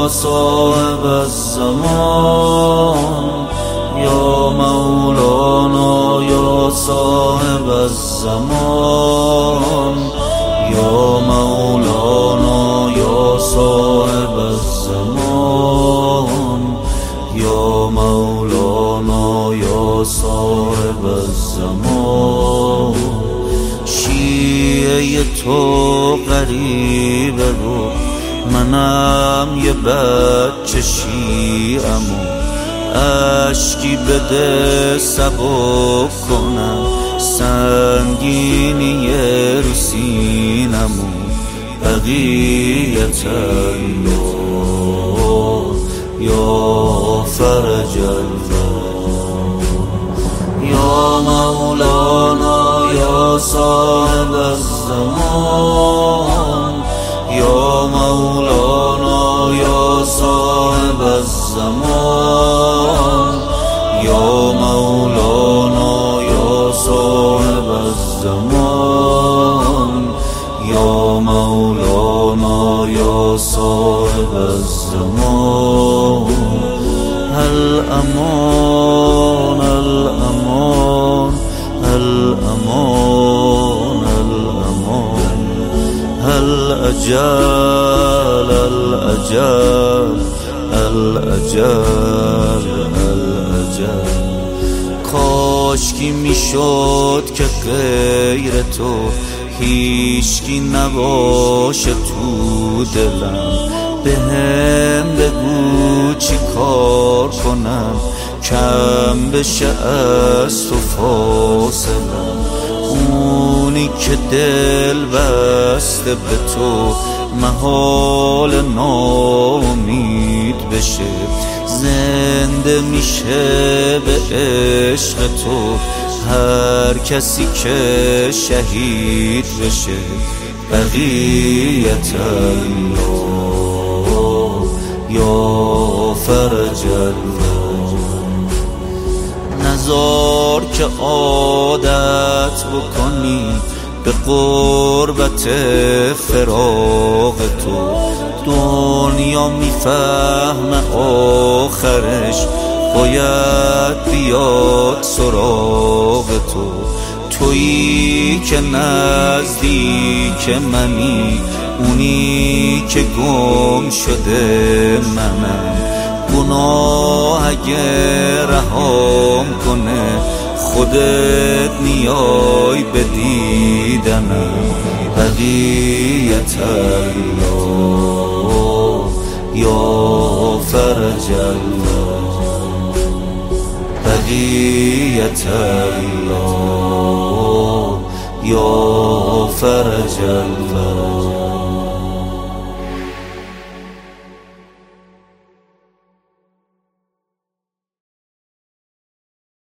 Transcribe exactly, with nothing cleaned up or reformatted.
صاحب الزمان یا مولانا یا صاحب الزمان یا مولانا یا صاحب الزمان یا مولانا یا صاحب الزمان. شیعه تو غریبه رو منم یه بچه شیعمو، اشکی بده سبک کنم سنگینی رو سینمو. بقیت الله یا فرج الله یا مولانا یا صاحب الزمان یا مولانا یا صاحب الزمان یا مولانا یا صاحب الزمان یا مولانا یا صاحب الزمان. الامان الامان الامان الامان الاجل الاجل الاجل الاجل. کاشکی میشد که غیر تو هیچکی نباشه تو دلم. به هم بگو چی کار کنم کم بشه از تو فاصلم. اونی که دل بسته به تو محال ناامید بشه. زنده میشه به عشق تو هر کسی که شهید بشه. بقیت الله یا فرج الله. نذار که عادت بکنی به قربت فراق تو. دنیا میفهمه آخرش باید بیاد سراغ تو. تویی که نزدیک منی، اونی که گم شده منم. گناه اگه رهام کنه خودت نیای به دیدنم. بقیت الله یا فرج الله بقیت الله یا فرج الله.